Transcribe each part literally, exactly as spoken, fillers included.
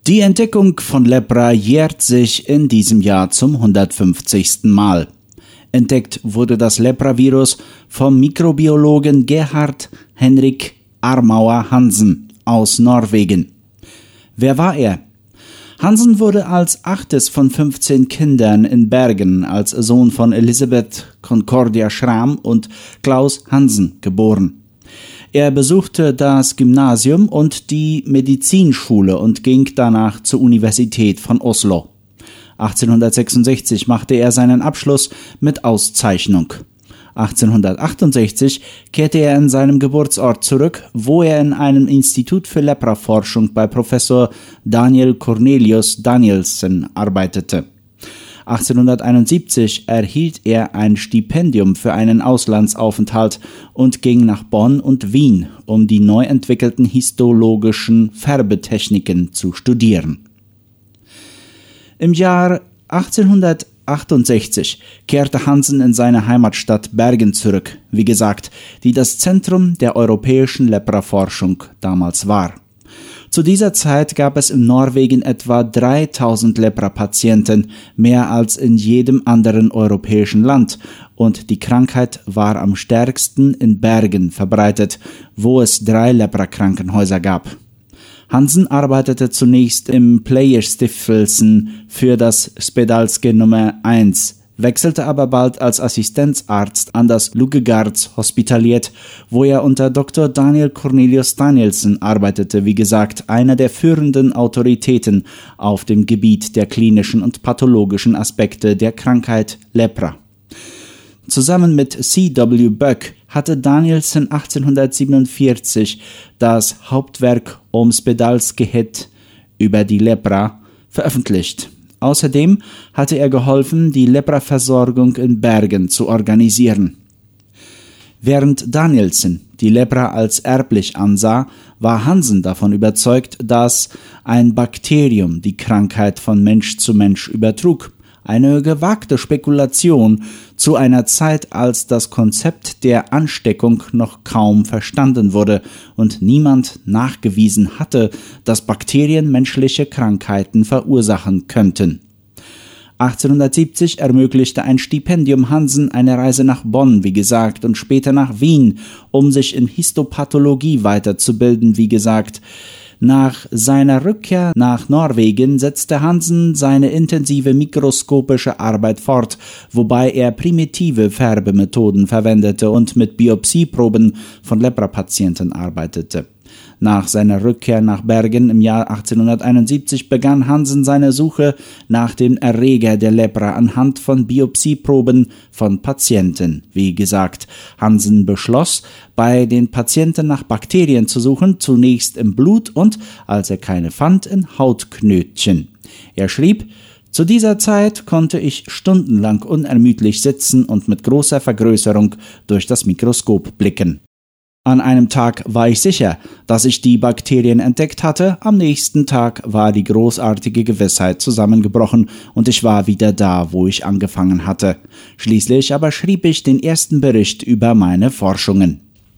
Die Entdeckung von Lepra jährt sich in diesem Jahr zum hundertfünfzigsten Mal. Entdeckt wurde das Lepra-Virus vom Mikrobiologen Gerhard Henrik Armauer Hansen aus Norwegen. Wer war er? Hansen wurde als achtes von fünfzehn Kindern in Bergen als Sohn von Elisabeth Concordia Schram und Klaus Hansen geboren. Er besuchte das Gymnasium und die Medizinschule und ging danach zur Universität von Oslo. achtzehnhundertsechsundsechzig machte er seinen Abschluss mit Auszeichnung. achtzehnhundertachtundsechzig kehrte er in seinem Geburtsort zurück, wo er in einem Institut für Lepraforschung bei Professor Daniel Cornelius Danielsen arbeitete. achtzehnhunderteinundsiebzig erhielt er ein Stipendium für einen Auslandsaufenthalt und ging nach Bonn und Wien, um die neu entwickelten histologischen Färbetechniken zu studieren. Im Jahr achtzehnhundertachtundsechzig kehrte Hansen in seine Heimatstadt Bergen zurück, wie gesagt, die das Zentrum der europäischen Lepraforschung damals war. Zu dieser Zeit gab es in Norwegen etwa dreitausend Lepra-Patienten, mehr als in jedem anderen europäischen Land, und die Krankheit war am stärksten in Bergen verbreitet, wo es drei Lepra-Krankenhäuser gab. Hansen arbeitete zunächst im Pleierstiftelsen für das Spedalske Nummer eins, wechselte aber bald als Assistenzarzt an das Lugegards Hospitaliet, wo er unter Doktor Daniel Cornelius Danielsen arbeitete, wie gesagt, einer der führenden Autoritäten auf dem Gebiet der klinischen und pathologischen Aspekte der Krankheit Lepra. Zusammen mit C W Böck hatte Danielsen achtzehnhundertsiebenundvierzig das Hauptwerk Om Spedalskhet über die Lepra veröffentlicht. Außerdem hatte er geholfen, die Lepra-Versorgung in Bergen zu organisieren. Während Danielsen die Lepra als erblich ansah, war Hansen davon überzeugt, dass ein Bakterium die Krankheit von Mensch zu Mensch übertrug. Eine gewagte Spekulation zu einer Zeit, als das Konzept der Ansteckung noch kaum verstanden wurde und niemand nachgewiesen hatte, dass Bakterien menschliche Krankheiten verursachen könnten. achtzehnhundertsiebzig ermöglichte ein Stipendium Hansen eine Reise nach Bonn, wie gesagt, und später nach Wien, um sich in Histopathologie weiterzubilden, wie gesagt. Nach seiner Rückkehr nach Norwegen setzte Hansen seine intensive mikroskopische Arbeit fort, wobei er primitive Färbemethoden verwendete und mit Biopsieproben von Lepra-Patienten arbeitete. Nach seiner Rückkehr nach Bergen im Jahr achtzehnhunderteinundsiebzig begann Hansen seine Suche nach dem Erreger der Lepra anhand von Biopsieproben von Patienten. Wie gesagt, Hansen beschloss, bei den Patienten nach Bakterien zu suchen, zunächst im Blut und, als er keine fand, in Hautknötchen. Er schrieb: Zu dieser Zeit konnte ich stundenlang unermüdlich sitzen und mit großer Vergrößerung durch das Mikroskop blicken. An einem Tag war ich sicher, dass ich die Bakterien entdeckt hatte, am nächsten Tag war die großartige Gewissheit zusammengebrochen und ich war wieder da, wo ich angefangen hatte. Schließlich aber schrieb ich den ersten Bericht über meine Forschungen.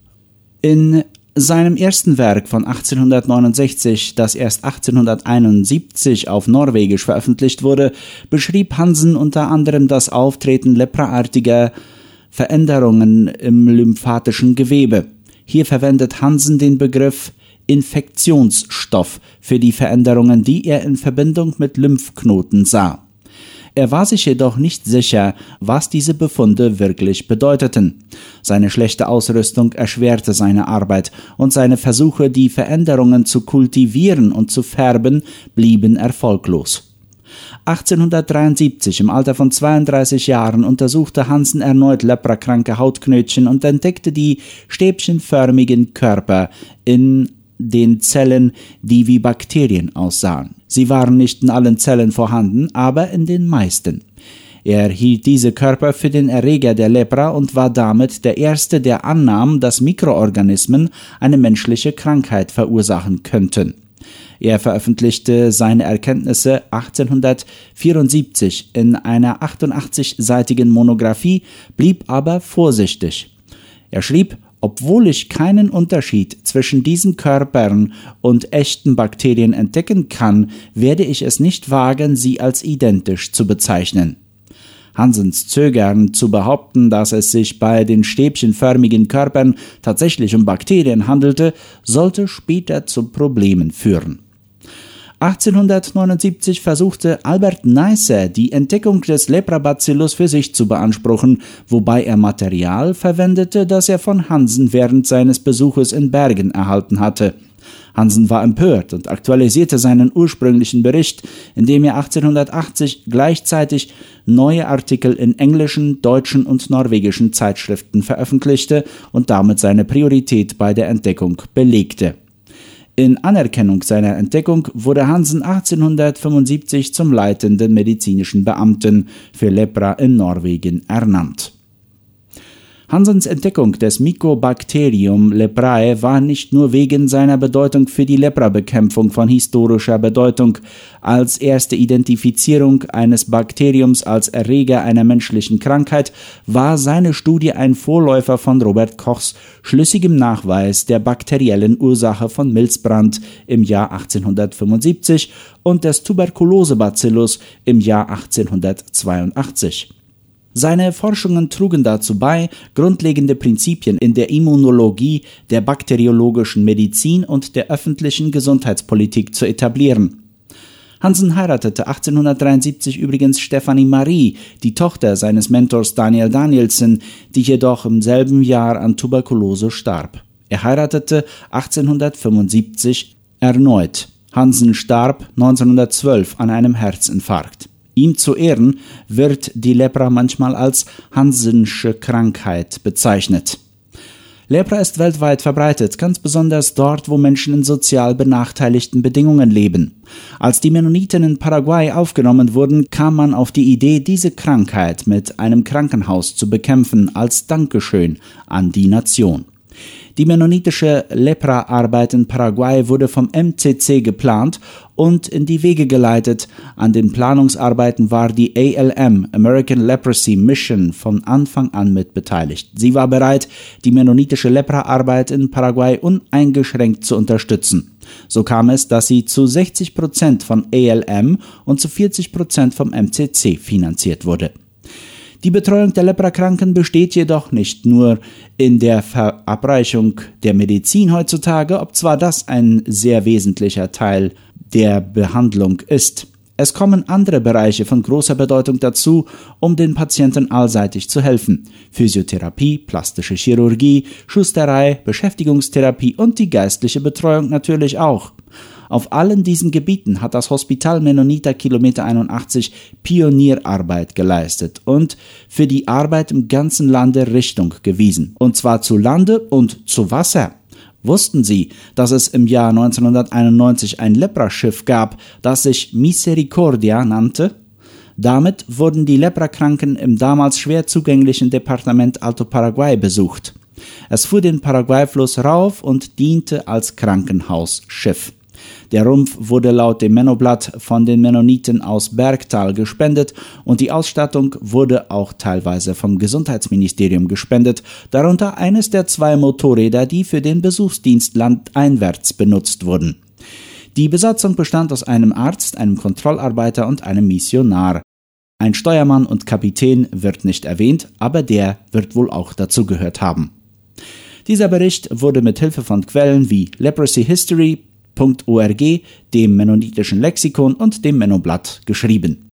In seinem ersten Werk von achtzehnhundertneunundsechzig, das erst achtzehnhunderteinundsiebzig auf Norwegisch veröffentlicht wurde, beschrieb Hansen unter anderem das Auftreten lepraartiger Veränderungen im lymphatischen Gewebe. Hier verwendet Hansen den Begriff Infektionsstoff für die Veränderungen, die er in Verbindung mit Lymphknoten sah. Er war sich jedoch nicht sicher, was diese Befunde wirklich bedeuteten. Seine schlechte Ausrüstung erschwerte seine Arbeit und seine Versuche, die Veränderungen zu kultivieren und zu färben, blieben erfolglos. achtzehnhundertdreiundsiebzig, im Alter von zweiunddreißig Jahren, untersuchte Hansen erneut leprakranke Hautknötchen und entdeckte die stäbchenförmigen Körper in den Zellen, die wie Bakterien aussahen. Sie waren nicht in allen Zellen vorhanden, aber in den meisten. Er hielt diese Körper für den Erreger der Lepra und war damit der Erste, der annahm, dass Mikroorganismen eine menschliche Krankheit verursachen könnten. Er veröffentlichte seine Erkenntnisse achtzehnhundertvierundsiebzig in einer achtundachtzigseitigen Monographie, blieb aber vorsichtig. Er schrieb: Obwohl ich keinen Unterschied zwischen diesen Körpern und echten Bakterien entdecken kann, werde ich es nicht wagen, sie als identisch zu bezeichnen. Hansens Zögern zu behaupten, dass es sich bei den stäbchenförmigen Körpern tatsächlich um Bakterien handelte, sollte später zu Problemen führen. achtzehnhundertneunundsiebzig versuchte Albert Neisser, die Entdeckung des Leprabacillus für sich zu beanspruchen, wobei er Material verwendete, das er von Hansen während seines Besuches in Bergen erhalten hatte. Hansen war empört und aktualisierte seinen ursprünglichen Bericht, indem er achtzehnhundertachtzig gleichzeitig neue Artikel in englischen, deutschen und norwegischen Zeitschriften veröffentlichte und damit seine Priorität bei der Entdeckung belegte. In Anerkennung seiner Entdeckung wurde Hansen achtzehnhundertfünfundsiebzig zum leitenden medizinischen Beamten für Lepra in Norwegen ernannt. Hansens Entdeckung des Mycobacterium leprae war nicht nur wegen seiner Bedeutung für die Leprabekämpfung von historischer Bedeutung. Als erste Identifizierung eines Bakteriums als Erreger einer menschlichen Krankheit war seine Studie ein Vorläufer von Robert Kochs schlüssigem Nachweis der bakteriellen Ursache von Milzbrand im Jahr achtzehnhundertfünfundsiebzig und des Tuberkulosebacillus im Jahr achtzehnhundertzweiundachtzig. Seine Forschungen trugen dazu bei, grundlegende Prinzipien in der Immunologie, der bakteriologischen Medizin und der öffentlichen Gesundheitspolitik zu etablieren. Hansen heiratete achtzehnhundertdreiundsiebzig übrigens Stephanie Marie, die Tochter seines Mentors Daniel Danielsen, die jedoch im selben Jahr an Tuberkulose starb. Er heiratete achtzehnhundertfünfundsiebzig erneut. Hansen starb neunzehnhundertzwölf an einem Herzinfarkt. Ihm zu Ehren wird die Lepra manchmal als Hansensche Krankheit bezeichnet. Lepra ist weltweit verbreitet, ganz besonders dort, wo Menschen in sozial benachteiligten Bedingungen leben. Als die Mennoniten in Paraguay aufgenommen wurden, kam man auf die Idee, diese Krankheit mit einem Krankenhaus zu bekämpfen, als Dankeschön an die Nation. Die mennonitische Lepra-Arbeit in Paraguay wurde vom M C C geplant und in die Wege geleitet. An den Planungsarbeiten war die A L M, American Leprosy Mission, von Anfang an mit beteiligt. Sie war bereit, die mennonitische Lepra-Arbeit in Paraguay uneingeschränkt zu unterstützen. So kam es, dass sie zu sechzig Prozent von A L M und zu vierzig Prozent vom M C C finanziert wurde. Die Betreuung der Leprakranken besteht jedoch nicht nur in der Verabreichung der Medizin heutzutage, obzwar das ein sehr wesentlicher Teil der Behandlung ist. Es kommen andere Bereiche von großer Bedeutung dazu, um den Patienten allseitig zu helfen. Physiotherapie, plastische Chirurgie, Schusterei, Beschäftigungstherapie und die geistliche Betreuung natürlich auch. Auf allen diesen Gebieten hat das Hospital Mennonita Kilometer einundachtzig Pionierarbeit geleistet und für die Arbeit im ganzen Lande Richtung gewiesen. Und zwar zu Lande und zu Wasser. Wussten Sie, dass es im Jahr neunzehnhunderteinundneunzig ein Lepraschiff gab, das sich Misericordia nannte? Damit wurden die Leprakranken im damals schwer zugänglichen Departement Alto Paraguay besucht. Es fuhr den Paraguay-Fluss rauf und diente als Krankenhausschiff. Der Rumpf wurde laut dem Mennoblatt von den Mennoniten aus Bergtal gespendet und die Ausstattung wurde auch teilweise vom Gesundheitsministerium gespendet, darunter eines der zwei Motorräder, die für den Besuchsdienst landeinwärts benutzt wurden. Die Besatzung bestand aus einem Arzt, einem Kontrollarbeiter und einem Missionar. Ein Steuermann und Kapitän wird nicht erwähnt, aber der wird wohl auch dazugehört haben. Dieser Bericht wurde mit Hilfe von Quellen wie Leprosy History Punkt org, dem Mennonitischen Lexikon und dem Mennoblatt geschrieben.